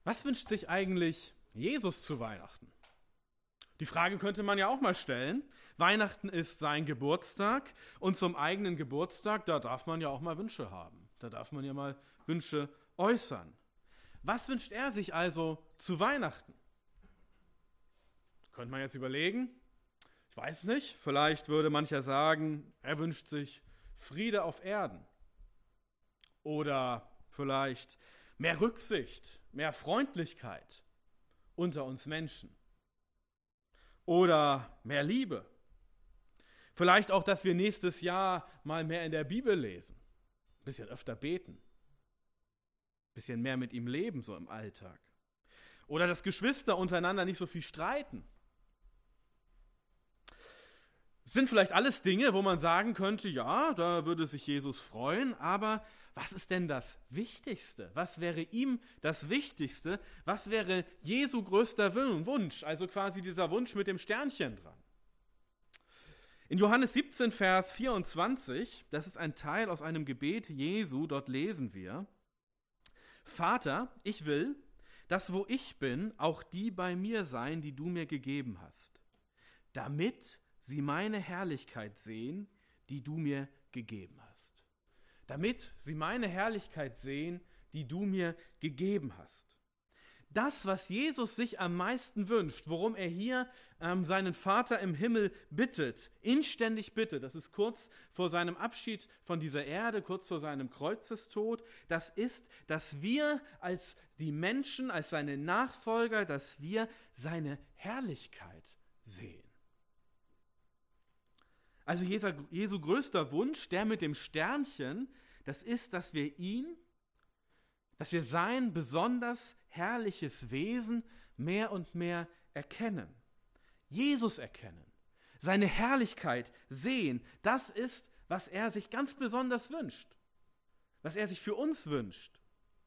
Was wünscht sich eigentlich Jesus zu Weihnachten? Die Frage könnte man ja auch mal stellen. Weihnachten ist sein Geburtstag und zum eigenen Geburtstag, da darf man ja auch mal Wünsche haben. Da darf man ja mal Wünsche äußern. Was wünscht er sich also zu Weihnachten? Könnte man jetzt überlegen. Ich weiß es nicht. Vielleicht würde mancher sagen, er wünscht sich Friede auf Erden. Oder vielleicht mehr Rücksicht, mehr Freundlichkeit unter uns Menschen. Oder mehr Liebe. Vielleicht auch, dass wir nächstes Jahr mal mehr in der Bibel lesen. Ein bisschen öfter beten. Ein bisschen mehr mit ihm leben, so im Alltag. Oder dass Geschwister untereinander nicht so viel streiten. Es sind vielleicht alles Dinge, wo man sagen könnte, ja, da würde sich Jesus freuen, aber was ist denn das Wichtigste? Was wäre ihm das Wichtigste? Was wäre Jesu größter Wunsch? Also quasi dieser Wunsch mit dem Sternchen dran. In Johannes 17, Vers 24, das ist ein Teil aus einem Gebet Jesu, dort lesen wir: Vater, ich will, dass wo ich bin, auch die bei mir seien, die du mir gegeben hast, damit sie meine Herrlichkeit sehen, die du mir gegeben hast. Damit sie meine Herrlichkeit sehen, die du mir gegeben hast. Das, was Jesus sich am meisten wünscht, worum er hier seinen Vater im Himmel bittet, inständig bittet, das ist kurz vor seinem Abschied von dieser Erde, kurz vor seinem Kreuzestod, das ist, dass wir als die Menschen, als seine Nachfolger, dass wir seine Herrlichkeit sehen. Also Jesu größter Wunsch, der mit dem Sternchen, das ist, dass wir sein besonders herrliches Wesen mehr und mehr erkennen. Jesus erkennen, seine Herrlichkeit sehen, das ist, was er sich ganz besonders wünscht, was er sich für uns wünscht.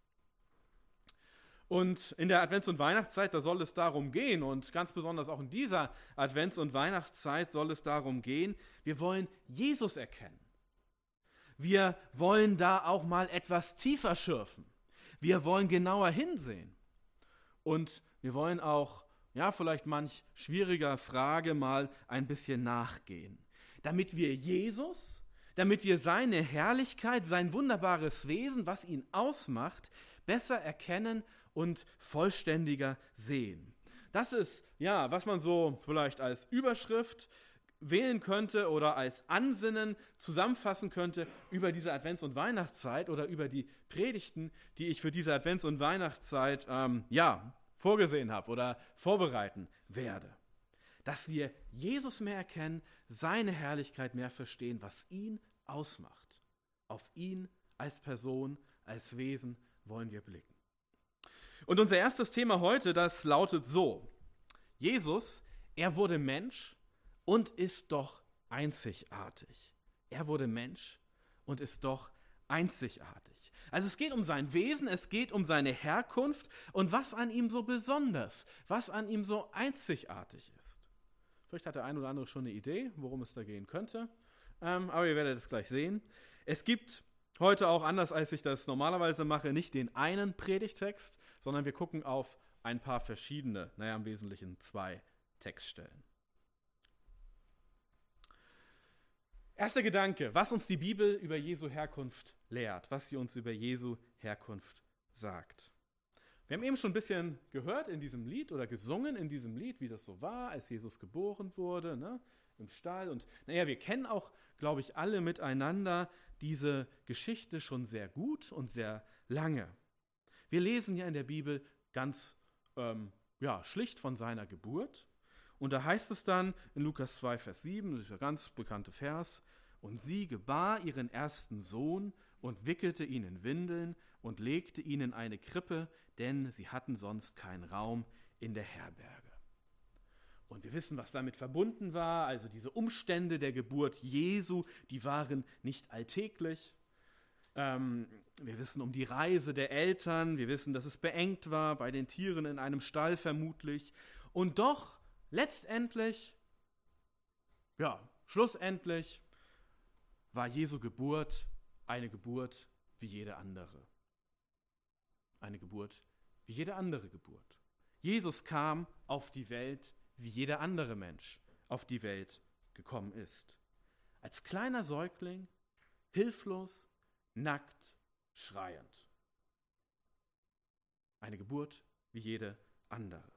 Und in der Advents- und Weihnachtszeit, da soll es darum gehen, und ganz besonders auch in dieser Advents- und Weihnachtszeit soll es darum gehen, wir wollen Jesus erkennen. Wir wollen da auch mal etwas tiefer schürfen. Wir wollen genauer hinsehen. Und wir wollen auch, ja, vielleicht manch schwieriger Frage mal ein bisschen nachgehen. Damit wir Jesus, damit wir seine Herrlichkeit, sein wunderbares Wesen, was ihn ausmacht, besser erkennen und vollständiger sehen. Das ist, ja, was man so vielleicht als Überschrift wählen könnte oder als Ansinnen zusammenfassen könnte über diese Advents- und Weihnachtszeit oder über die Predigten, die ich für diese Advents- und Weihnachtszeit vorgesehen habe oder vorbereiten werde. Dass wir Jesus mehr erkennen, seine Herrlichkeit mehr verstehen, was ihn ausmacht. Auf ihn als Person, als Wesen wollen wir blicken. Und unser erstes Thema heute, das lautet so: Jesus, er wurde Mensch und ist doch einzigartig. Er wurde Mensch und ist doch einzigartig. Also es geht um sein Wesen, es geht um seine Herkunft und was an ihm so besonders, was an ihm so einzigartig ist. Vielleicht hat der ein oder andere schon eine Idee, worum es da gehen könnte, aber ihr werdet es gleich sehen. Es gibt heute auch, anders als ich das normalerweise mache, nicht den einen Predigtext, sondern wir gucken auf ein paar verschiedene, im Wesentlichen 2 Textstellen. Erster Gedanke, was uns die Bibel über Jesu Herkunft lehrt, was sie uns über Jesu Herkunft sagt. Wir haben eben schon ein bisschen gehört in diesem Lied oder gesungen in diesem Lied, wie das so war, als Jesus geboren wurde, im Stall. Und wir kennen auch, glaube ich, alle miteinander diese Geschichte schon sehr gut und sehr lange. Wir lesen ja in der Bibel ganz schlicht von seiner Geburt. Und da heißt es dann in Lukas 2, Vers 7, das ist der ganz bekannte Vers: Und sie gebar ihren ersten Sohn und wickelte ihn in Windeln und legte ihn in eine Krippe, denn sie hatten sonst keinen Raum in der Herberge. Und wir wissen, was damit verbunden war, also diese Umstände der Geburt Jesu, die waren nicht alltäglich. Wir wissen um die Reise der Eltern, wir wissen, dass es beengt war, bei den Tieren in einem Stall vermutlich. Und doch letztendlich, schlussendlich war Jesu Geburt eine Geburt wie jede andere. Eine Geburt wie jede andere Geburt. Jesus kam auf die Welt, wie jeder andere Mensch auf die Welt gekommen ist. Als kleiner Säugling, hilflos, nackt, schreiend. Eine Geburt wie jede andere.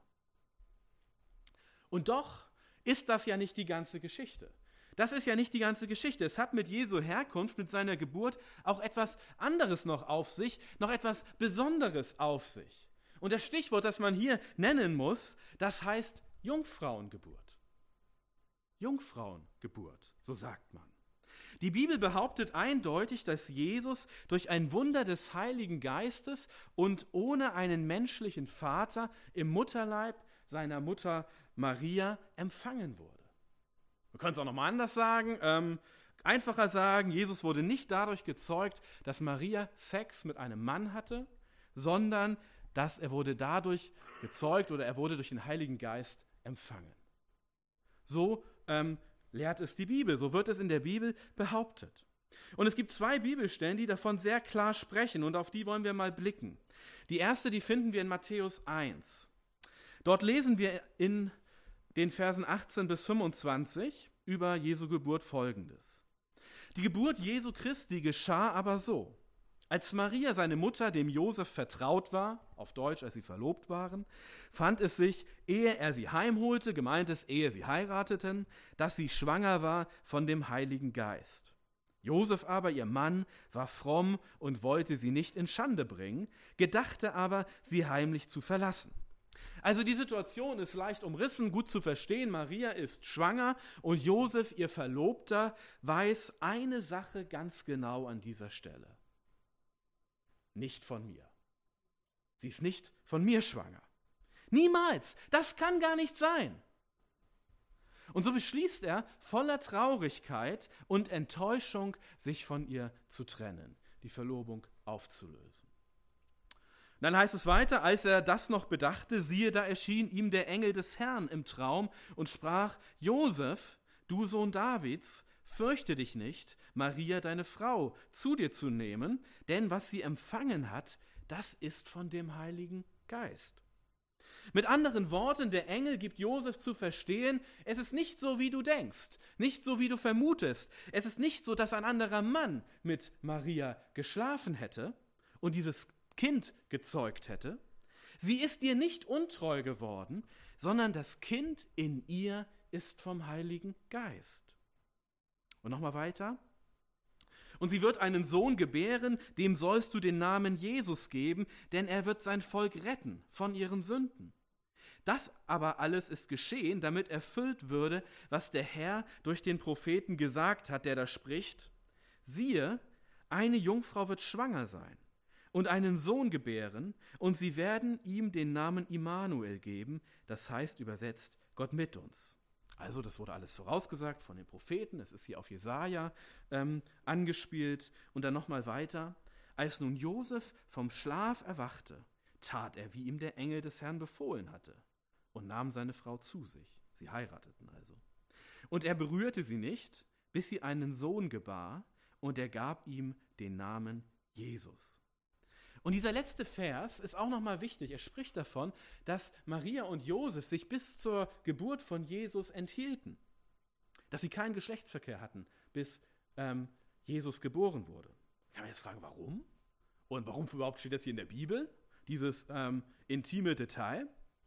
Und doch ist das ja nicht die ganze Geschichte. Das ist ja nicht die ganze Geschichte. Es hat mit Jesu Herkunft, mit seiner Geburt auch etwas anderes noch auf sich, noch etwas Besonderes auf sich. Und das Stichwort, das man hier nennen muss, das heißt Jungfrauengeburt. Jungfrauengeburt, so sagt man. Die Bibel behauptet eindeutig, dass Jesus durch ein Wunder des Heiligen Geistes und ohne einen menschlichen Vater im Mutterleib seiner Mutter Maria empfangen wurde. Wir können es auch nochmal anders sagen, einfacher sagen, Jesus wurde nicht dadurch gezeugt, dass Maria Sex mit einem Mann hatte, sondern dass er wurde dadurch gezeugt oder er wurde durch den Heiligen Geist empfangen. So lehrt es die Bibel, so wird es in der Bibel behauptet. Und es gibt 2 Bibelstellen, die davon sehr klar sprechen und auf die wollen wir mal blicken. Die erste, die finden wir in Matthäus 1. Dort lesen wir in den Versen 18 bis 25 über Jesu Geburt Folgendes. Die Geburt Jesu Christi geschah aber so. Als Maria, seine Mutter, dem Josef vertraut war, auf Deutsch, als sie verlobt waren, fand es sich, ehe er sie heimholte, gemeint ist, ehe sie heirateten, dass sie schwanger war von dem Heiligen Geist. Josef aber, ihr Mann, war fromm und wollte sie nicht in Schande bringen, gedachte aber, sie heimlich zu verlassen. Also die Situation ist leicht umrissen, gut zu verstehen. Maria ist schwanger und Josef, ihr Verlobter, weiß eine Sache ganz genau an dieser Stelle. Nicht von mir. Sie ist nicht von mir schwanger. Niemals. Das kann gar nicht sein. Und so beschließt er, voller Traurigkeit und Enttäuschung, sich von ihr zu trennen, die Verlobung aufzulösen. Und dann heißt es weiter, als er das noch bedachte, siehe, da erschien ihm der Engel des Herrn im Traum und sprach, Josef, du Sohn Davids, fürchte dich nicht, Maria, deine Frau, zu dir zu nehmen, denn was sie empfangen hat, das ist von dem Heiligen Geist. Mit anderen Worten, der Engel gibt Josef zu verstehen, es ist nicht so, wie du denkst, nicht so, wie du vermutest. Es ist nicht so, dass ein anderer Mann mit Maria geschlafen hätte und dieses Kind gezeugt hätte. Sie ist dir nicht untreu geworden, sondern das Kind in ihr ist vom Heiligen Geist. Und nochmal weiter. Und sie wird einen Sohn gebären, dem sollst du den Namen Jesus geben, denn er wird sein Volk retten von ihren Sünden. Das aber alles ist geschehen, damit erfüllt würde, was der Herr durch den Propheten gesagt hat, der da spricht. Siehe, eine Jungfrau wird schwanger sein und einen Sohn gebären, und sie werden ihm den Namen Immanuel geben, das heißt übersetzt Gott mit uns. Also das wurde alles vorausgesagt von den Propheten, es ist hier auf Jesaja angespielt. Und dann nochmal weiter. Als nun Josef vom Schlaf erwachte, tat er, wie ihm der Engel des Herrn befohlen hatte, und nahm seine Frau zu sich. Sie heirateten also. Und er berührte sie nicht, bis sie einen Sohn gebar, und er gab ihm den Namen Jesus. Und dieser letzte Vers ist auch nochmal wichtig. Er spricht davon, dass Maria und Josef sich bis zur Geburt von Jesus enthielten. Dass sie keinen Geschlechtsverkehr hatten, bis Jesus geboren wurde. Kann man jetzt fragen, warum? Und warum überhaupt steht das hier in der Bibel? Dieses intime Detail?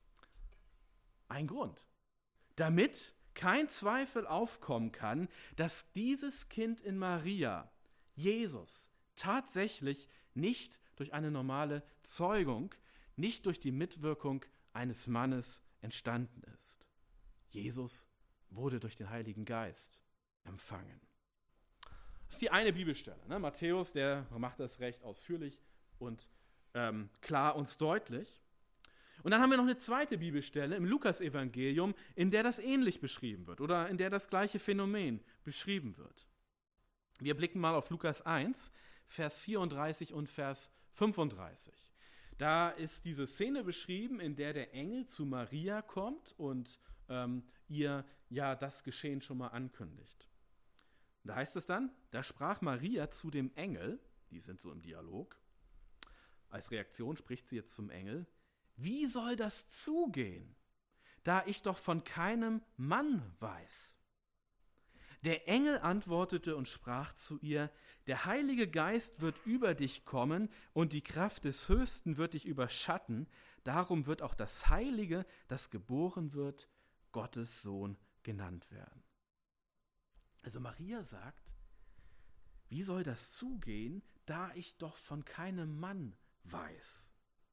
Ein Grund. Damit kein Zweifel aufkommen kann, dass dieses Kind in Maria, Jesus, tatsächlich nicht durch eine normale Zeugung, nicht durch die Mitwirkung eines Mannes entstanden ist. Jesus wurde durch den Heiligen Geist empfangen. Das ist die eine Bibelstelle. Ne? Matthäus, der macht das recht ausführlich und klar uns deutlich. Und dann haben wir noch eine zweite Bibelstelle im Lukas-Evangelium, in der das ähnlich beschrieben wird oder in der das gleiche Phänomen beschrieben wird. Wir blicken mal auf Lukas 1, Vers 34 und Vers 35. Da ist diese Szene beschrieben, in der der Engel zu Maria kommt und ihr ja das Geschehen schon mal ankündigt. Und da heißt es dann, da sprach Maria zu dem Engel, die sind so im Dialog, als Reaktion spricht sie jetzt zum Engel, wie soll das zugehen, da ich doch von keinem Mann weiß? Der Engel antwortete und sprach zu ihr: Der Heilige Geist wird über dich kommen und die Kraft des Höchsten wird dich überschatten. Darum wird auch das Heilige, das geboren wird, Gottes Sohn genannt werden. Also Maria sagt, wie soll das zugehen, da ich doch von keinem Mann weiß?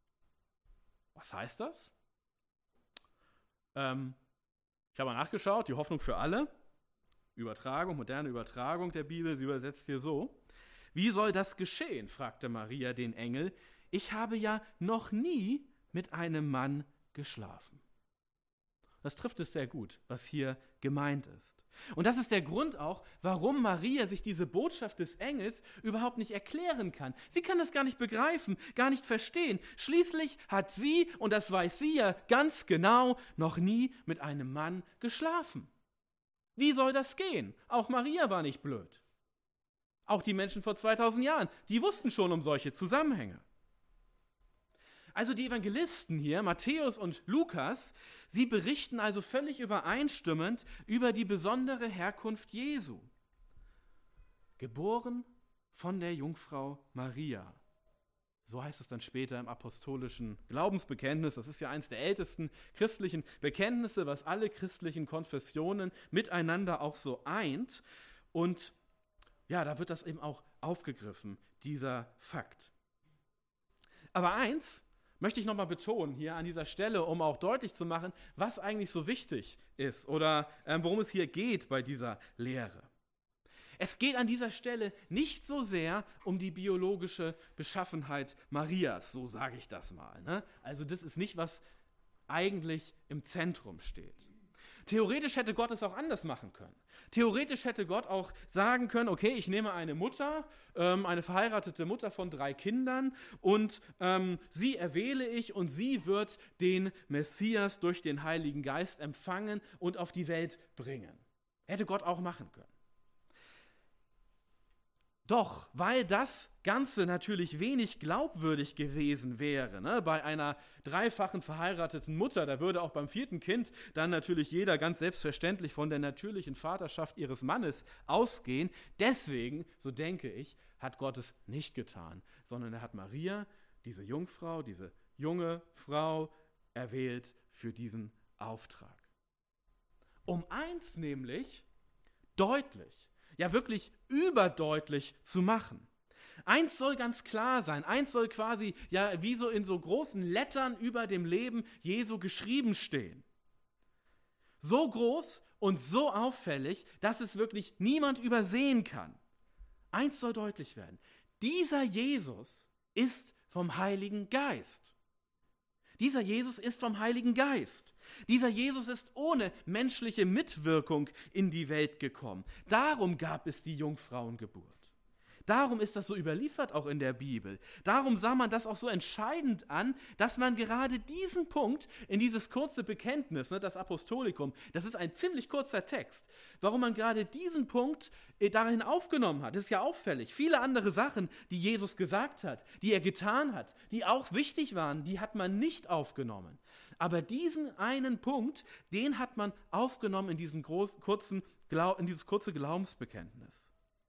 Was heißt das? Ich habe mal nachgeschaut, die Hoffnung für alle. Übertragung, moderne Übertragung der Bibel, sie übersetzt hier so: Wie soll das geschehen? Fragte Maria den Engel. Ich habe ja noch nie mit einem Mann geschlafen. Das trifft es sehr gut, was hier gemeint ist. Und das ist der Grund auch, warum Maria sich diese Botschaft des Engels überhaupt nicht erklären kann. Sie kann das gar nicht begreifen, gar nicht verstehen. Schließlich hat sie, und das weiß sie ja ganz genau, noch nie mit einem Mann geschlafen. Wie soll das gehen? Auch Maria war nicht blöd. Auch die Menschen vor 2000 Jahren, die wussten schon um solche Zusammenhänge. Also die Evangelisten hier, Matthäus und Lukas, sie berichten also völlig übereinstimmend über die besondere Herkunft Jesu. Geboren von der Jungfrau Maria. So heißt es dann später im apostolischen Glaubensbekenntnis. Das ist ja eines der ältesten christlichen Bekenntnisse, was alle christlichen Konfessionen miteinander auch so eint. Und ja, da wird das eben auch aufgegriffen, dieser Fakt. Aber eins möchte ich nochmal betonen hier an dieser Stelle, um auch deutlich zu machen, was eigentlich so wichtig ist oder worum es hier geht bei dieser Lehre. Es geht an dieser Stelle nicht so sehr um die biologische Beschaffenheit Marias, so sage ich das mal. Ne? Also das ist nicht, was eigentlich im Zentrum steht. Theoretisch hätte Gott es auch anders machen können. Theoretisch hätte Gott auch sagen können, okay, ich nehme eine Mutter, eine verheiratete Mutter von 3 Kindern und sie erwähle ich und sie wird den Messias durch den Heiligen Geist empfangen und auf die Welt bringen. Hätte Gott auch machen können. Doch, weil das Ganze natürlich wenig glaubwürdig gewesen wäre, ne, bei einer 3-fachen verheirateten Mutter, da würde auch beim 4. Kind dann natürlich jeder ganz selbstverständlich von der natürlichen Vaterschaft ihres Mannes ausgehen. Deswegen, so denke ich, hat Gott es nicht getan, sondern er hat Maria, diese Jungfrau, diese junge Frau, erwählt für diesen Auftrag. Um eins nämlich deutlich, ja wirklich überdeutlich zu machen. Eins soll ganz klar sein, eins soll quasi ja wie so in so großen Lettern über dem Leben Jesu geschrieben stehen. So groß und so auffällig, dass es wirklich niemand übersehen kann. Eins soll deutlich werden: Dieser Jesus ist vom Heiligen Geist. Dieser Jesus ist vom Heiligen Geist. Dieser Jesus ist ohne menschliche Mitwirkung in die Welt gekommen. Darum gab es die Jungfrauengeburt. Darum ist das so überliefert auch in der Bibel. Darum sah man das auch so entscheidend an, dass man gerade diesen Punkt in dieses kurze Bekenntnis, das Apostolikum, das ist ein ziemlich kurzer Text, warum man gerade diesen Punkt darin aufgenommen hat. Das ist ja auffällig. Viele andere Sachen, die Jesus gesagt hat, die er getan hat, die auch wichtig waren, die hat man nicht aufgenommen. Aber diesen einen Punkt, den hat man aufgenommen in dieses kurze Glaubensbekenntnis.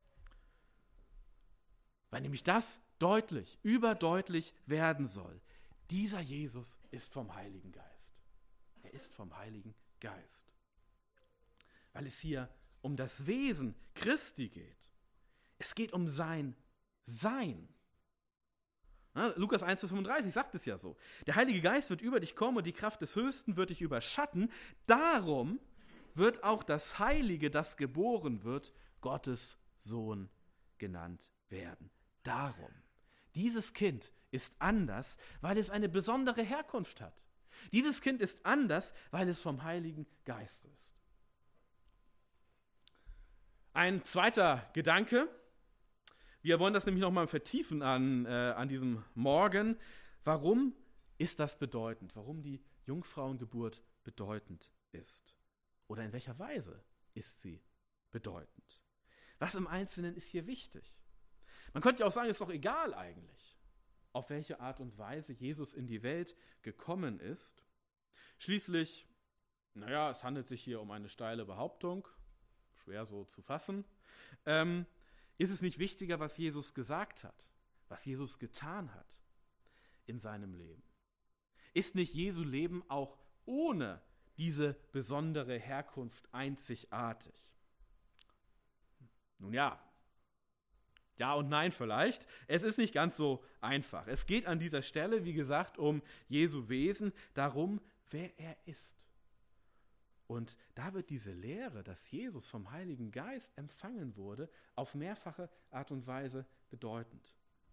Weil nämlich das deutlich, überdeutlich werden soll. Dieser Jesus ist vom Heiligen Geist. Er ist vom Heiligen Geist. Weil es hier um das Wesen Christi geht. Es geht um sein Sein. Lukas 1,35 sagt es ja so. Der Heilige Geist wird über dich kommen und die Kraft des Höchsten wird dich überschatten. Darum wird auch das Heilige, das geboren wird, Gottes Sohn genannt werden. Darum. Dieses Kind ist anders, weil es eine besondere Herkunft hat. Dieses Kind ist anders, weil es vom Heiligen Geist ist. Ein zweiter Gedanke. Wir wollen das nämlich nochmal vertiefen an diesem Morgen. Warum ist das bedeutend? Warum die Jungfrauengeburt bedeutend ist? Oder in welcher Weise ist sie bedeutend? Was im Einzelnen ist hier wichtig? Man könnte ja auch sagen, ist doch egal eigentlich. auf welche Art und Weise Jesus in die Welt gekommen ist. Schließlich, es handelt sich hier um eine steile Behauptung, schwer so zu fassen, ist es nicht wichtiger, was Jesus gesagt hat, was Jesus getan hat in seinem Leben? Ist nicht Jesu Leben auch ohne diese besondere Herkunft einzigartig? Nun ja und nein vielleicht. Es ist nicht ganz so einfach. Es geht an dieser Stelle, wie gesagt, um Jesu Wesen, darum, wer er ist. Und da wird diese Lehre, dass Jesus vom Heiligen Geist empfangen wurde, auf mehrfache Art und Weise bedeutend.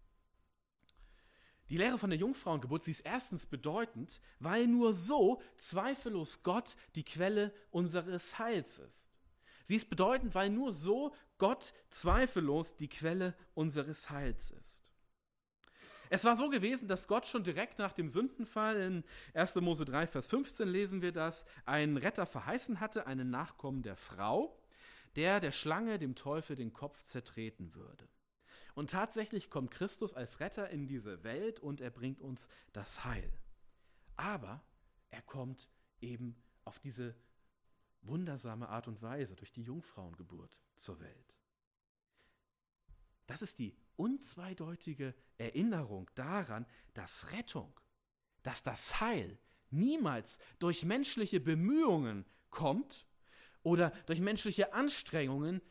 Die Lehre von der Jungfrauengeburt, sie ist erstens bedeutend, weil nur so zweifellos Gott die Quelle unseres Heils ist. Sie ist bedeutend, weil nur so Gott zweifellos die Quelle unseres Heils ist. Es war so gewesen, dass Gott schon direkt nach dem Sündenfall, in 1. Mose 3, Vers 15 lesen wir das, einen Retter verheißen hatte, einen Nachkommen der Frau, der Schlange, dem Teufel, den Kopf zertreten würde. Und tatsächlich kommt Christus als Retter in diese Welt und er bringt uns das Heil. Aber er kommt eben auf diese wundersame Art und Weise durch die Jungfrauengeburt zur Welt. Das ist die unzweideutige Erinnerung daran, dass Rettung, dass das Heil niemals durch menschliche Bemühungen kommt oder durch menschliche Anstrengungen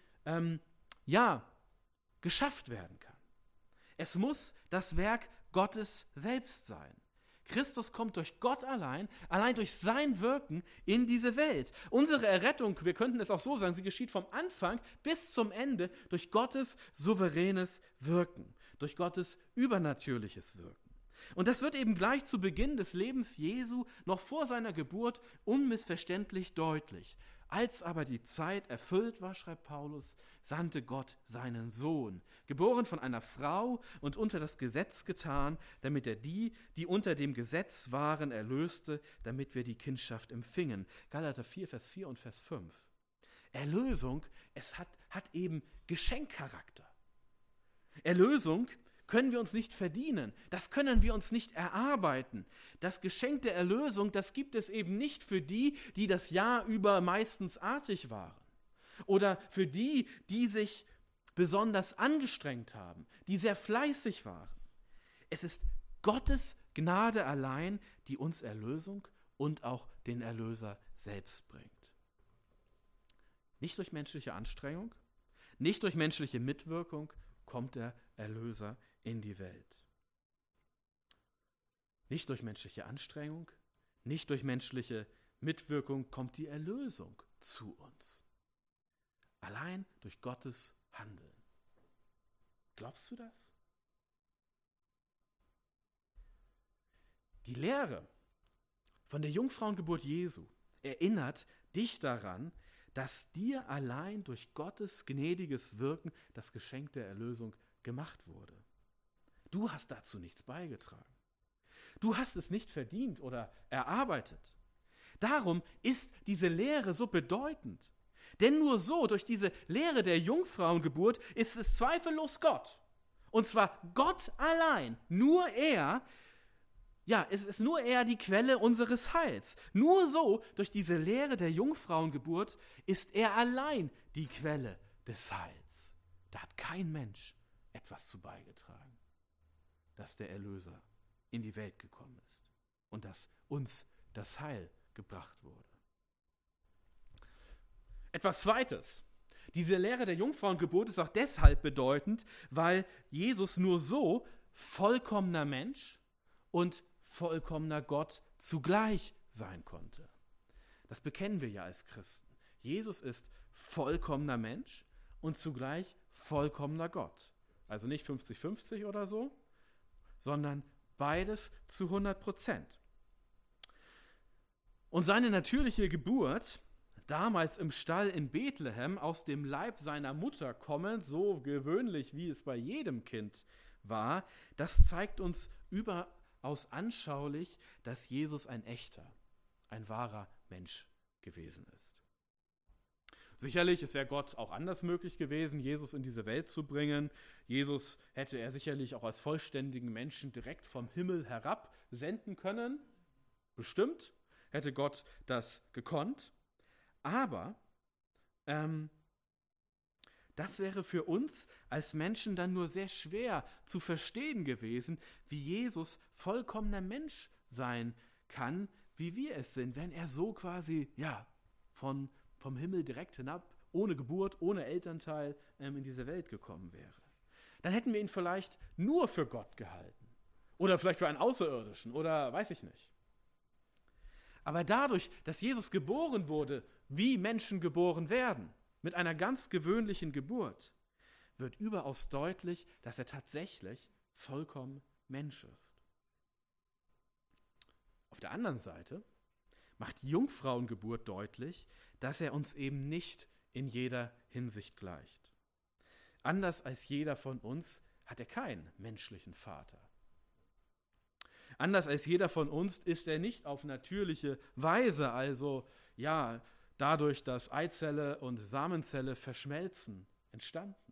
geschafft werden kann. Es muss das Werk Gottes selbst sein. Christus kommt durch Gott allein durch sein Wirken in diese Welt. Unsere Errettung, wir könnten es auch so sagen, sie geschieht vom Anfang bis zum Ende durch Gottes souveränes Wirken, durch Gottes übernatürliches Wirken. Und das wird eben gleich zu Beginn des Lebens Jesu, noch vor seiner Geburt, unmissverständlich deutlich. Als aber die Zeit erfüllt war, schreibt Paulus, sandte Gott seinen Sohn, geboren von einer Frau und unter das Gesetz getan, damit er die unter dem Gesetz waren, erlöste, damit wir die Kindschaft empfingen. Galater 4, Vers 4 und Vers 5. Erlösung, es hat eben Geschenkcharakter. Erlösung können wir uns nicht verdienen. Das können wir uns nicht erarbeiten. Das Geschenk der Erlösung, das gibt es eben nicht für die das Jahr über meistens artig waren. Oder für die sich besonders angestrengt haben, die sehr fleißig waren. Es ist Gottes Gnade allein, die uns Erlösung und auch den Erlöser selbst bringt. Nicht durch menschliche Anstrengung, nicht durch menschliche Mitwirkung kommt der Erlöser in die Welt. Nicht durch menschliche Anstrengung, nicht durch menschliche Mitwirkung kommt die Erlösung zu uns. Allein durch Gottes Handeln. Glaubst du das? Die Lehre von der Jungfrauengeburt Jesu erinnert dich daran, dass dir allein durch Gottes gnädiges Wirken das Geschenk der Erlösung gemacht wurde. Du hast dazu nichts beigetragen. Du hast es nicht verdient oder erarbeitet. Darum ist diese Lehre so bedeutend. Denn nur so, durch diese Lehre der Jungfrauengeburt, ist es zweifellos Gott. Und zwar Gott allein, nur er. Ja, es ist nur er die Quelle unseres Heils. Nur so, durch diese Lehre der Jungfrauengeburt, ist er allein die Quelle des Heils. Da hat kein Mensch etwas zu beigetragen, dass der Erlöser in die Welt gekommen ist und dass uns das Heil gebracht wurde. Etwas Zweites. Diese Lehre der Jungfrauengeburt ist auch deshalb bedeutend, weil Jesus nur so vollkommener Mensch und vollkommener Gott zugleich sein konnte. Das bekennen wir ja als Christen. Jesus ist vollkommener Mensch und zugleich vollkommener Gott. Also nicht 50-50 oder so, sondern beides zu 100%. Und seine natürliche Geburt, damals im Stall in Bethlehem, aus dem Leib seiner Mutter kommend, so gewöhnlich wie es bei jedem Kind war, das zeigt uns überaus anschaulich, dass Jesus ein echter, ein wahrer Mensch gewesen ist. Sicherlich, es wäre Gott auch anders möglich gewesen, Jesus in diese Welt zu bringen. Jesus hätte er sicherlich auch als vollständigen Menschen direkt vom Himmel herab senden können. Bestimmt hätte Gott das gekonnt. Aber das wäre für uns als Menschen dann nur sehr schwer zu verstehen gewesen, wie Jesus vollkommener Mensch sein kann, wie wir es sind, wenn er so quasi, vom Himmel direkt hinab, ohne Geburt, ohne Elternteil in diese Welt gekommen wäre. Dann hätten wir ihn vielleicht nur für Gott gehalten. Oder vielleicht für einen Außerirdischen oder weiß ich nicht. Aber dadurch, dass Jesus geboren wurde, wie Menschen geboren werden, mit einer ganz gewöhnlichen Geburt, wird überaus deutlich, dass er tatsächlich vollkommen Mensch ist. Auf der anderen Seite macht die Jungfrauengeburt deutlich, dass er uns eben nicht in jeder Hinsicht gleicht. Anders als jeder von uns hat er keinen menschlichen Vater. Anders als jeder von uns ist er nicht auf natürliche Weise, also dadurch, dass Eizelle und Samenzelle verschmelzen, entstanden.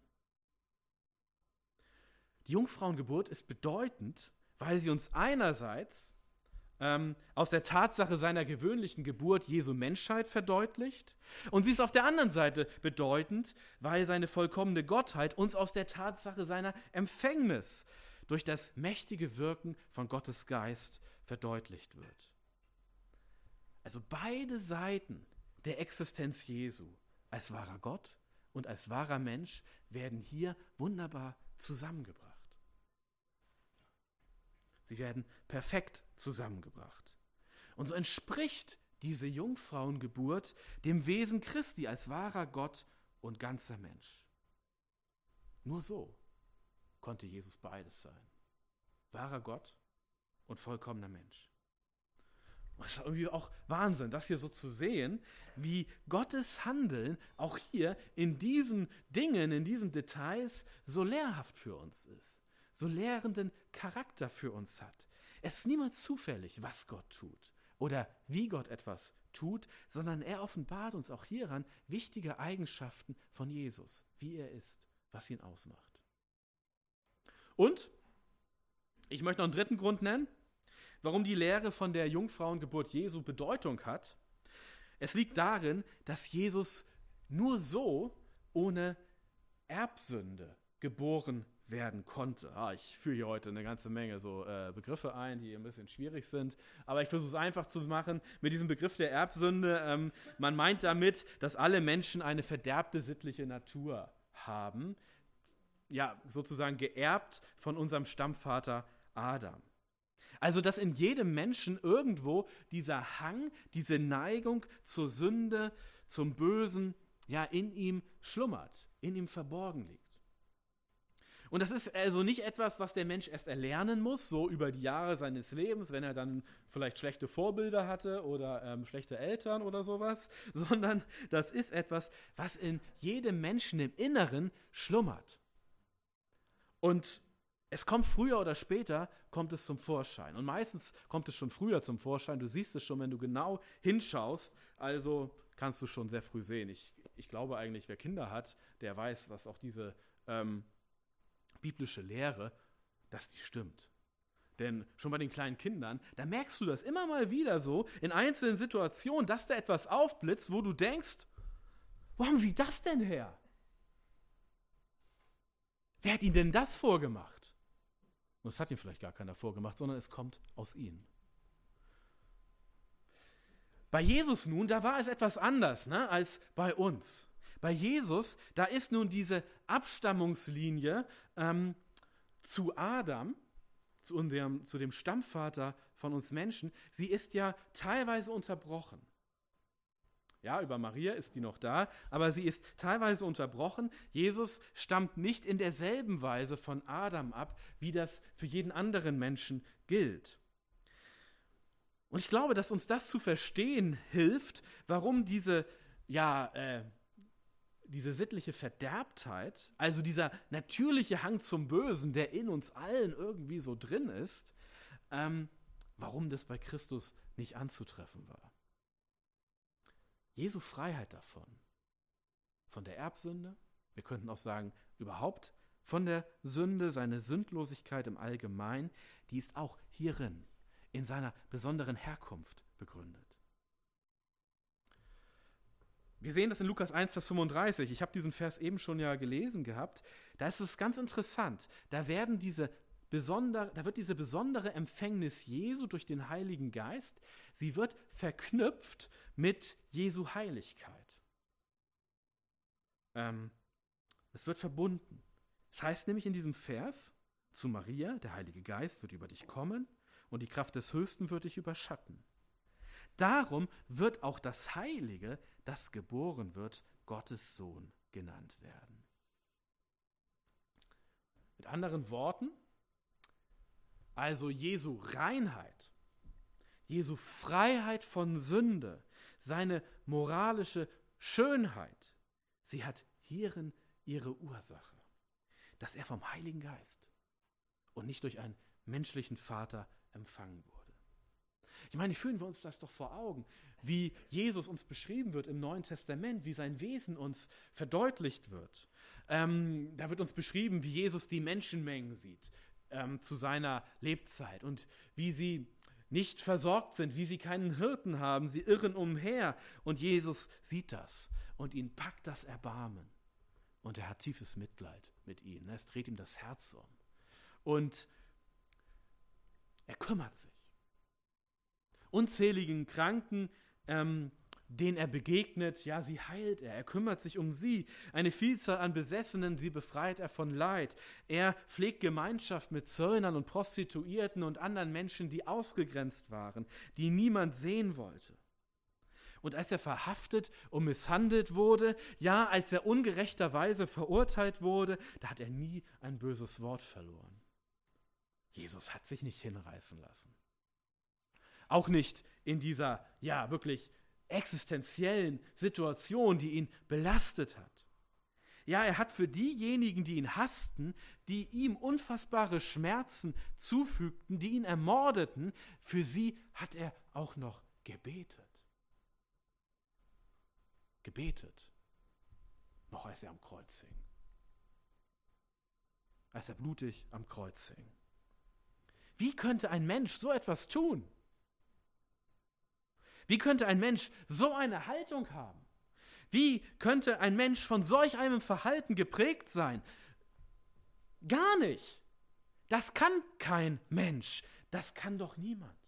Die Jungfrauengeburt ist bedeutend, weil sie uns einerseits aus der Tatsache seiner gewöhnlichen Geburt Jesu Menschheit verdeutlicht, und sie ist auf der anderen Seite bedeutend, weil seine vollkommene Gottheit uns aus der Tatsache seiner Empfängnis durch das mächtige Wirken von Gottes Geist verdeutlicht wird. Also beide Seiten der Existenz Jesu, als wahrer Gott und als wahrer Mensch, werden hier wunderbar zusammengebracht. Sie werden perfekt zusammengebracht. Und so entspricht diese Jungfrauengeburt dem Wesen Christi als wahrer Gott und ganzer Mensch. Nur so konnte Jesus beides sein. Wahrer Gott und vollkommener Mensch. Das ist irgendwie auch Wahnsinn, das hier so zu sehen, wie Gottes Handeln auch hier in diesen Dingen, in diesen Details so lehrhaft für uns ist, so lehrenden Charakter für uns hat. Es ist niemals zufällig, was Gott tut oder wie Gott etwas tut, sondern er offenbart uns auch hieran wichtige Eigenschaften von Jesus, wie er ist, was ihn ausmacht. Und ich möchte noch einen dritten Grund nennen, warum die Lehre von der Jungfrauengeburt Jesu Bedeutung hat. Es liegt darin, dass Jesus nur so ohne Erbsünde geboren werden konnte. Ich führe hier heute eine ganze Menge so Begriffe ein, die ein bisschen schwierig sind, aber ich versuche es einfach zu machen mit diesem Begriff der Erbsünde. Man meint damit, dass alle Menschen eine verderbte sittliche Natur haben, sozusagen geerbt von unserem Stammvater Adam. Also, dass in jedem Menschen irgendwo dieser Hang, diese Neigung zur Sünde, zum Bösen, in ihm schlummert, in ihm verborgen liegt. Und das ist also nicht etwas, was der Mensch erst erlernen muss, so über die Jahre seines Lebens, wenn er dann vielleicht schlechte Vorbilder hatte oder schlechte Eltern oder sowas, sondern das ist etwas, was in jedem Menschen im Inneren schlummert. Und es kommt früher oder später, kommt es zum Vorschein. Und meistens kommt es schon früher zum Vorschein. Du siehst es schon, wenn du genau hinschaust. Also kannst du schon sehr früh sehen. Ich glaube eigentlich, wer Kinder hat, der weiß, dass auch diese biblische Lehre, dass die stimmt. Denn schon bei den kleinen Kindern, da merkst du das immer mal wieder so in einzelnen Situationen, dass da etwas aufblitzt, wo du denkst, wo haben sie das denn her? Wer hat ihnen denn das vorgemacht? Und es hat ihm vielleicht gar keiner vorgemacht, sondern es kommt aus ihnen. Bei Jesus nun, da war es etwas anders als bei uns. Bei Jesus, da ist nun diese Abstammungslinie zu Adam, zu dem Stammvater von uns Menschen, sie ist ja teilweise unterbrochen. Ja, über Maria ist die noch da, aber sie ist teilweise unterbrochen. Jesus stammt nicht in derselben Weise von Adam ab, wie das für jeden anderen Menschen gilt. Und ich glaube, dass uns das zu verstehen hilft, warum diese sittliche Verderbtheit, also dieser natürliche Hang zum Bösen, der in uns allen irgendwie so drin ist, warum das bei Christus nicht anzutreffen war. Jesu Freiheit davon, von der Erbsünde. Wir könnten auch sagen, überhaupt von der Sünde, seine Sündlosigkeit im Allgemeinen, die ist auch hierin, in seiner besonderen Herkunft begründet. Wir sehen das in Lukas 1, Vers 35. Ich habe diesen Vers eben schon ja gelesen gehabt. Da ist es ganz interessant. Da wird diese besondere Empfängnis Jesu durch den Heiligen Geist, sie wird verknüpft mit Jesu Heiligkeit. Es wird verbunden. Es heißt nämlich in diesem Vers zu Maria, der Heilige Geist wird über dich kommen und die Kraft des Höchsten wird dich überschatten. Darum wird auch das Heilige, das geboren wird, Gottes Sohn genannt werden. Mit anderen Worten, also Jesu Reinheit, Jesu Freiheit von Sünde, seine moralische Schönheit, sie hat hierin ihre Ursache, dass er vom Heiligen Geist und nicht durch einen menschlichen Vater empfangen wurde. Ich meine, führen wir uns das doch vor Augen, wie Jesus uns beschrieben wird im Neuen Testament, wie sein Wesen uns verdeutlicht wird. Da wird uns beschrieben, wie Jesus die Menschenmengen sieht zu seiner Lebzeit und wie sie nicht versorgt sind, wie sie keinen Hirten haben, sie irren umher und Jesus sieht das und ihn packt das Erbarmen und er hat tiefes Mitleid mit ihnen. Es dreht ihm das Herz um und er kümmert sich. Unzähligen Kranken, denen er begegnet, ja, sie heilt er kümmert sich um sie. Eine Vielzahl an Besessenen, sie befreit er von Leid. Er pflegt Gemeinschaft mit Zöllnern und Prostituierten und anderen Menschen, die ausgegrenzt waren, die niemand sehen wollte. Und als er verhaftet und misshandelt wurde, ja, als er ungerechterweise verurteilt wurde, da hat er nie ein böses Wort verloren. Jesus hat sich nicht hinreißen lassen. Auch nicht in dieser, ja, wirklich existenziellen Situation, die ihn belastet hat. Ja, er hat für diejenigen, die ihn hassten, die ihm unfassbare Schmerzen zufügten, die ihn ermordeten, für sie hat er auch noch gebetet. Gebetet, noch als er am Kreuz hing. Als er blutig am Kreuz hing. Wie könnte ein Mensch so etwas tun? Wie könnte ein Mensch so eine Haltung haben? Wie könnte ein Mensch von solch einem Verhalten geprägt sein? Gar nicht. Das kann kein Mensch. Das kann doch niemand.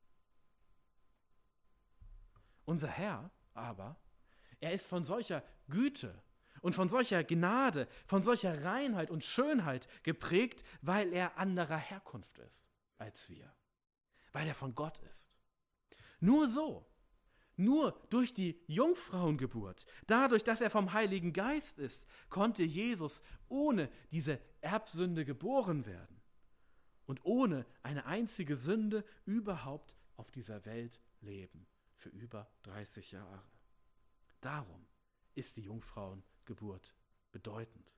Unser Herr aber, er ist von solcher Güte und von solcher Gnade, von solcher Reinheit und Schönheit geprägt, weil er anderer Herkunft ist als wir. Weil er von Gott ist. Nur so. Nur durch die Jungfrauengeburt, dadurch, dass er vom Heiligen Geist ist, konnte Jesus ohne diese Erbsünde geboren werden und ohne eine einzige Sünde überhaupt auf dieser Welt leben, für über 30 Jahre. Darum ist die Jungfrauengeburt bedeutend.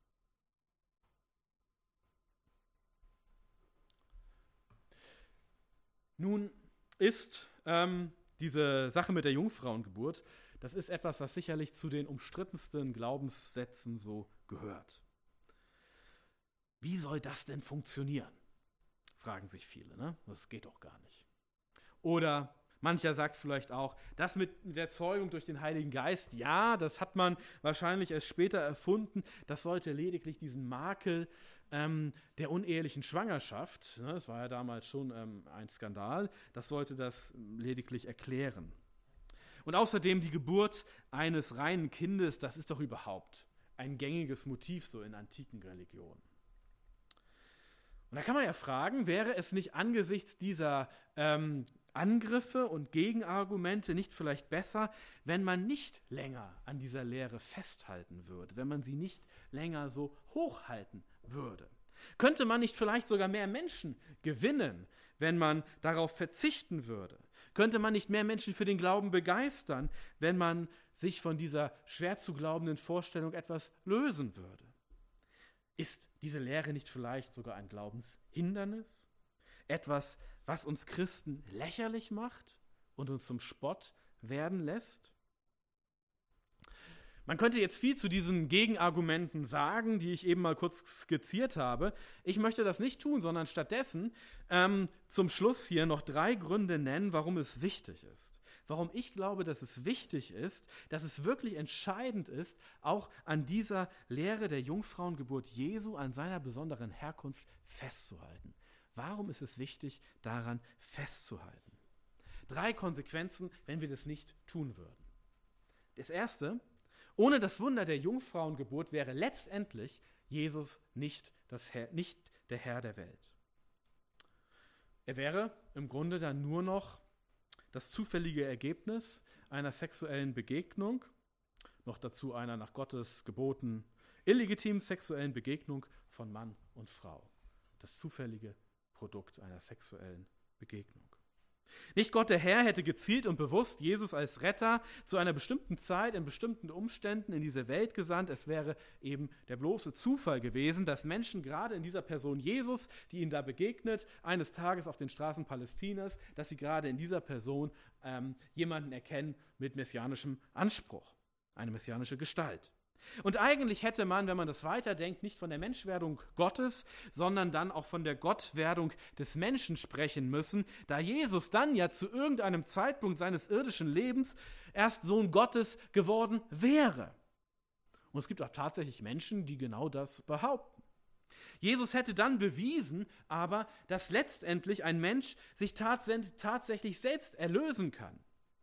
Nun ist diese Sache mit der Jungfrauengeburt, das ist etwas, was sicherlich zu den umstrittensten Glaubenssätzen so gehört. Wie soll das denn funktionieren? Fragen sich viele, ne? Das geht doch gar nicht. Oder mancher sagt vielleicht auch, das mit der Zeugung durch den Heiligen Geist, ja, das hat man wahrscheinlich erst später erfunden, das sollte lediglich diesen Makel der unehelichen Schwangerschaft, ne, das war ja damals schon ein Skandal, das sollte das lediglich erklären. Und außerdem die Geburt eines reinen Kindes, das ist doch überhaupt ein gängiges Motiv so in antiken Religionen. Und da kann man ja fragen, wäre es nicht angesichts dieser Angriffe und Gegenargumente nicht vielleicht besser, wenn man nicht länger an dieser Lehre festhalten würde, wenn man sie nicht länger so hochhalten würde? Könnte man nicht vielleicht sogar mehr Menschen gewinnen, wenn man darauf verzichten würde? Könnte man nicht mehr Menschen für den Glauben begeistern, wenn man sich von dieser schwer zu glaubenden Vorstellung etwas lösen würde? Ist diese Lehre nicht vielleicht sogar ein Glaubenshindernis? Etwas, was uns Christen lächerlich macht und uns zum Spott werden lässt? Man könnte jetzt viel zu diesen Gegenargumenten sagen, die ich eben mal kurz skizziert habe. Ich möchte das nicht tun, sondern stattdessen zum Schluss hier noch 3 Gründe nennen, warum es wichtig ist. Warum ich glaube, dass es wichtig ist, dass es wirklich entscheidend ist, auch an dieser Lehre der Jungfrauengeburt Jesu, an seiner besonderen Herkunft festzuhalten. Warum ist es wichtig, daran festzuhalten? 3 Konsequenzen, wenn wir das nicht tun würden. Das erste: Ohne das Wunder der Jungfrauengeburt wäre letztendlich Jesus nicht der Herr der Welt. Er wäre im Grunde dann nur noch das zufällige Ergebnis einer sexuellen Begegnung, noch dazu einer nach Gottes Geboten illegitimen sexuellen Begegnung von Mann und Frau. Das zufällige Produkt einer sexuellen Begegnung. Nicht Gott der Herr hätte gezielt und bewusst Jesus als Retter zu einer bestimmten Zeit, in bestimmten Umständen in diese Welt gesandt. Es wäre eben der bloße Zufall gewesen, dass Menschen gerade in dieser Person Jesus, die ihnen da begegnet, eines Tages auf den Straßen Palästinas, dass sie gerade in dieser Person jemanden erkennen mit messianischem Anspruch, eine messianische Gestalt. Und eigentlich hätte man, wenn man das weiterdenkt, nicht von der Menschwerdung Gottes, sondern dann auch von der Gottwerdung des Menschen sprechen müssen, da Jesus dann ja zu irgendeinem Zeitpunkt seines irdischen Lebens erst Sohn Gottes geworden wäre. Und es gibt auch tatsächlich Menschen, die genau das behaupten. Jesus hätte dann bewiesen, aber dass letztendlich ein Mensch sich tatsächlich selbst erlösen kann.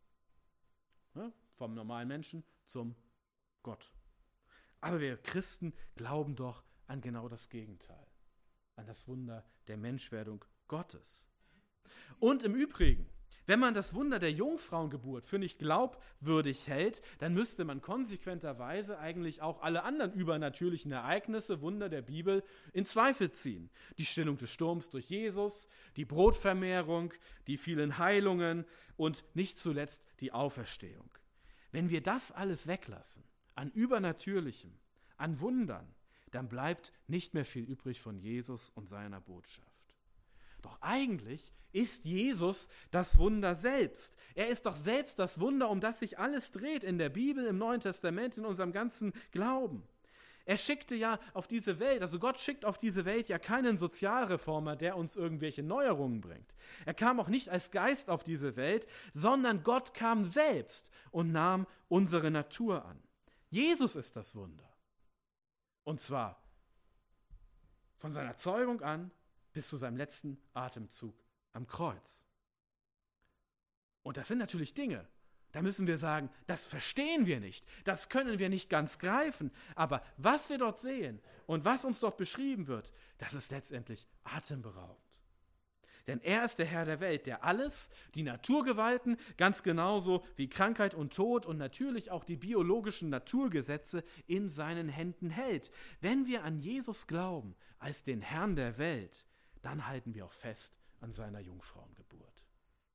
Vom normalen Menschen zum Gott. Aber wir Christen glauben doch an genau das Gegenteil, an das Wunder der Menschwerdung Gottes. Und im Übrigen, wenn man das Wunder der Jungfrauengeburt für nicht glaubwürdig hält, dann müsste man konsequenterweise eigentlich auch alle anderen übernatürlichen Ereignisse, Wunder der Bibel in Zweifel ziehen. Die Stillung des Sturms durch Jesus, die Brotvermehrung, die vielen Heilungen und nicht zuletzt die Auferstehung. Wenn wir das alles weglassen, an Übernatürlichem, an Wundern, dann bleibt nicht mehr viel übrig von Jesus und seiner Botschaft. Doch eigentlich ist Jesus das Wunder selbst. Er ist doch selbst das Wunder, um das sich alles dreht in der Bibel, im Neuen Testament, in unserem ganzen Glauben. Er schickte ja auf diese Welt, also Gott schickt auf diese Welt ja keinen Sozialreformer, der uns irgendwelche Neuerungen bringt. Er kam auch nicht als Geist auf diese Welt, sondern Gott kam selbst und nahm unsere Natur an. Jesus ist das Wunder. Und zwar von seiner Zeugung an bis zu seinem letzten Atemzug am Kreuz. Und das sind natürlich Dinge, da müssen wir sagen, das verstehen wir nicht, das können wir nicht ganz greifen. Aber was wir dort sehen und was uns dort beschrieben wird, das ist letztendlich atemberaubend. Denn er ist der Herr der Welt, der alles, die Naturgewalten, ganz genauso wie Krankheit und Tod und natürlich auch die biologischen Naturgesetze in seinen Händen hält. Wenn wir an Jesus glauben als den Herrn der Welt, dann halten wir auch fest an seiner Jungfrauengeburt.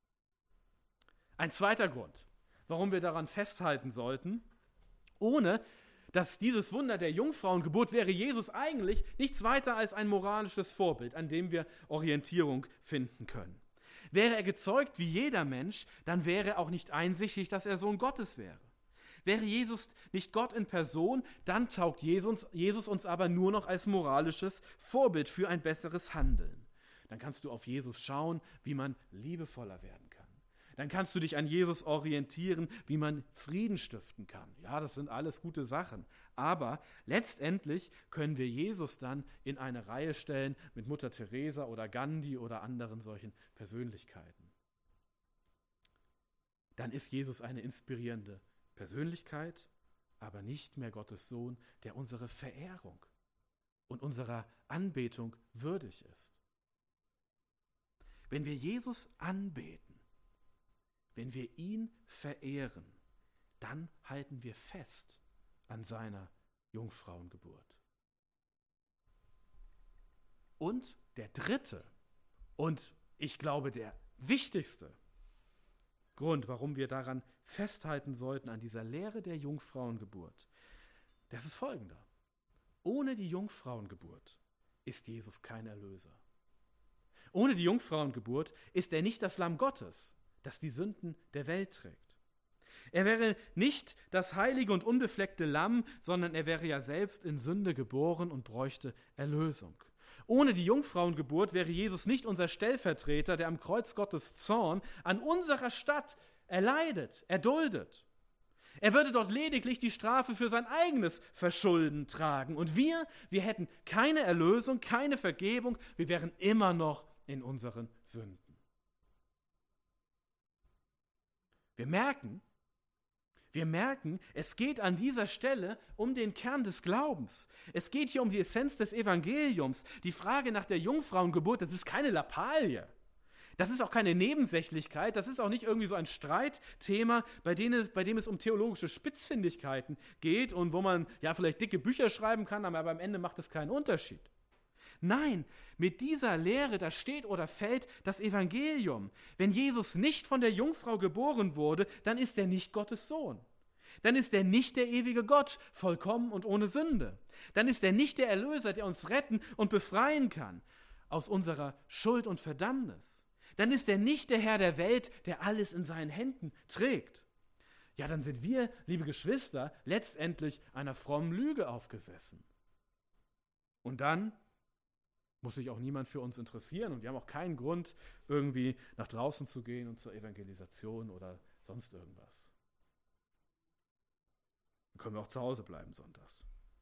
Ein zweiter Grund, warum wir daran festhalten sollten, ohne dass dieses Wunder der Jungfrauengeburt wäre Jesus eigentlich nichts weiter als ein moralisches Vorbild, an dem wir Orientierung finden können. Wäre er gezeugt wie jeder Mensch, dann wäre er auch nicht einsichtig, dass er Sohn Gottes wäre. Wäre Jesus nicht Gott in Person, dann taugt Jesus uns aber nur noch als moralisches Vorbild für ein besseres Handeln. Dann kannst du auf Jesus schauen, wie man liebevoller werden kann. Dann kannst du dich an Jesus orientieren, wie man Frieden stiften kann. Ja, das sind alles gute Sachen. Aber letztendlich können wir Jesus dann in eine Reihe stellen mit Mutter Teresa oder Gandhi oder anderen solchen Persönlichkeiten. Dann ist Jesus eine inspirierende Persönlichkeit, aber nicht mehr Gottes Sohn, der unsere Verehrung und unserer Anbetung würdig ist. Wenn wir Jesus anbeten, wenn wir ihn verehren, dann halten wir fest an seiner Jungfrauengeburt. Und der dritte und ich glaube der wichtigste Grund, warum wir daran festhalten sollten, an dieser Lehre der Jungfrauengeburt, das ist folgender. Ohne die Jungfrauengeburt ist Jesus kein Erlöser. Ohne die Jungfrauengeburt ist er nicht das Lamm Gottes, das die Sünden der Welt trägt. Er wäre nicht das heilige und unbefleckte Lamm, sondern er wäre ja selbst in Sünde geboren und bräuchte Erlösung. Ohne die Jungfrauengeburt wäre Jesus nicht unser Stellvertreter, der am Kreuz Gottes Zorn an unserer Stadt erleidet, erduldet. Er würde dort lediglich die Strafe für sein eigenes Verschulden tragen. Und wir hätten keine Erlösung, keine Vergebung, wir wären immer noch in unseren Sünden. Wir merken, es geht an dieser Stelle um den Kern des Glaubens. Es geht hier um die Essenz des Evangeliums. Die Frage nach der Jungfrauengeburt, das ist keine Lappalie. Das ist auch keine Nebensächlichkeit, das ist auch nicht irgendwie so ein Streitthema, bei dem es um theologische Spitzfindigkeiten geht und wo man ja vielleicht dicke Bücher schreiben kann, aber am Ende macht es keinen Unterschied. Nein, mit dieser Lehre, da steht oder fällt das Evangelium. Wenn Jesus nicht von der Jungfrau geboren wurde, dann ist er nicht Gottes Sohn. Dann ist er nicht der ewige Gott, vollkommen und ohne Sünde. Dann ist er nicht der Erlöser, der uns retten und befreien kann aus unserer Schuld und Verdammnis. Dann ist er nicht der Herr der Welt, der alles in seinen Händen trägt. Ja, dann sind wir, liebe Geschwister, letztendlich einer frommen Lüge aufgesessen. Und dann muss sich auch niemand für uns interessieren und wir haben auch keinen Grund, irgendwie nach draußen zu gehen und zur Evangelisation oder sonst irgendwas. Dann können wir auch zu Hause bleiben sonntags.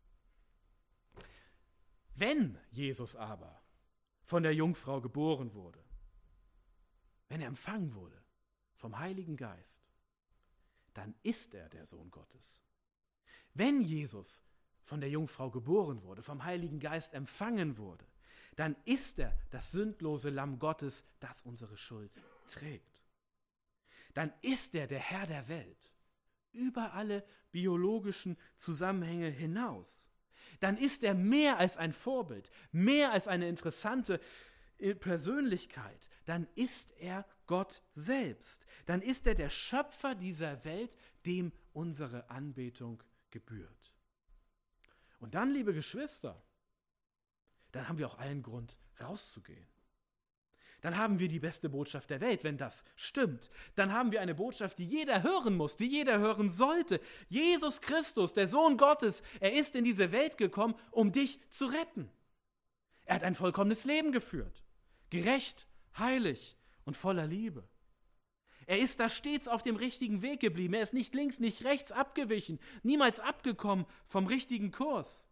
Wenn Jesus aber von der Jungfrau geboren wurde, wenn er empfangen wurde vom Heiligen Geist, dann ist er der Sohn Gottes. Wenn Jesus von der Jungfrau geboren wurde, vom Heiligen Geist empfangen wurde, dann ist er das sündlose Lamm Gottes, das unsere Schuld trägt. Dann ist er der Herr der Welt, über alle biologischen Zusammenhänge hinaus. Dann ist er mehr als ein Vorbild, mehr als eine interessante Persönlichkeit. Dann ist er Gott selbst. Dann ist er der Schöpfer dieser Welt, dem unsere Anbetung gebührt. Und dann, liebe Geschwister, dann haben wir auch allen Grund, rauszugehen. Dann haben wir die beste Botschaft der Welt, wenn das stimmt. Dann haben wir eine Botschaft, die jeder hören muss, die jeder hören sollte. Jesus Christus, der Sohn Gottes, er ist in diese Welt gekommen, um dich zu retten. Er hat ein vollkommenes Leben geführt, gerecht, heilig und voller Liebe. Er ist da stets auf dem richtigen Weg geblieben. Er ist nicht links, nicht rechts abgewichen, niemals abgekommen vom richtigen Kurs.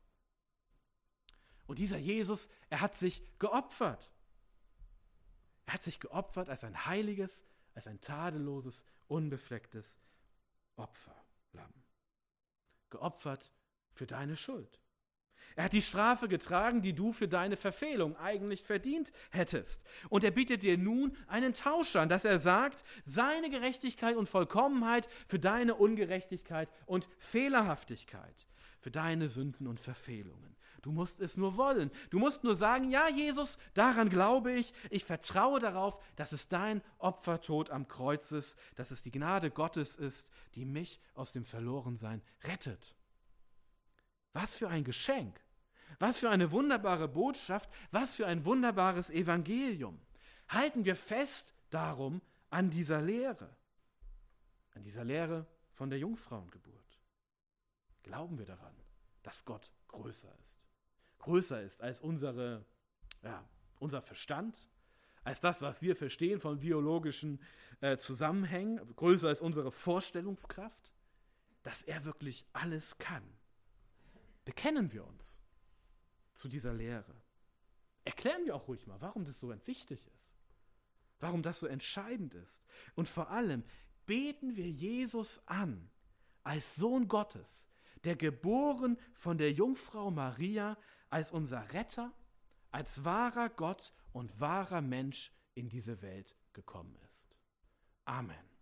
Und dieser Jesus, er hat sich geopfert. Er hat sich geopfert als ein heiliges, als ein tadelloses, unbeflecktes Opferlamm. Geopfert für deine Schuld. Er hat die Strafe getragen, die du für deine Verfehlung eigentlich verdient hättest. Und er bietet dir nun einen Tausch an, dass er sagt, seine Gerechtigkeit und Vollkommenheit für deine Ungerechtigkeit und Fehlerhaftigkeit, für deine Sünden und Verfehlungen. Du musst es nur wollen. Du musst nur sagen, ja Jesus, daran glaube ich. Ich vertraue darauf, dass es dein Opfertod am Kreuz ist, dass es die Gnade Gottes ist, die mich aus dem Verlorensein rettet. Was für ein Geschenk, was für eine wunderbare Botschaft, was für ein wunderbares Evangelium. Halten wir fest darum an dieser Lehre von der Jungfrauengeburt. Glauben wir daran, dass Gott größer ist als unser Verstand, als das, was wir verstehen von biologischen Zusammenhängen, größer als unsere Vorstellungskraft, dass er wirklich alles kann. Bekennen wir uns zu dieser Lehre. Erklären wir auch ruhig mal, warum das so wichtig ist, warum das so entscheidend ist. Und vor allem beten wir Jesus an als Sohn Gottes, der geboren von der Jungfrau Maria als unser Retter, als wahrer Gott und wahrer Mensch in diese Welt gekommen ist. Amen.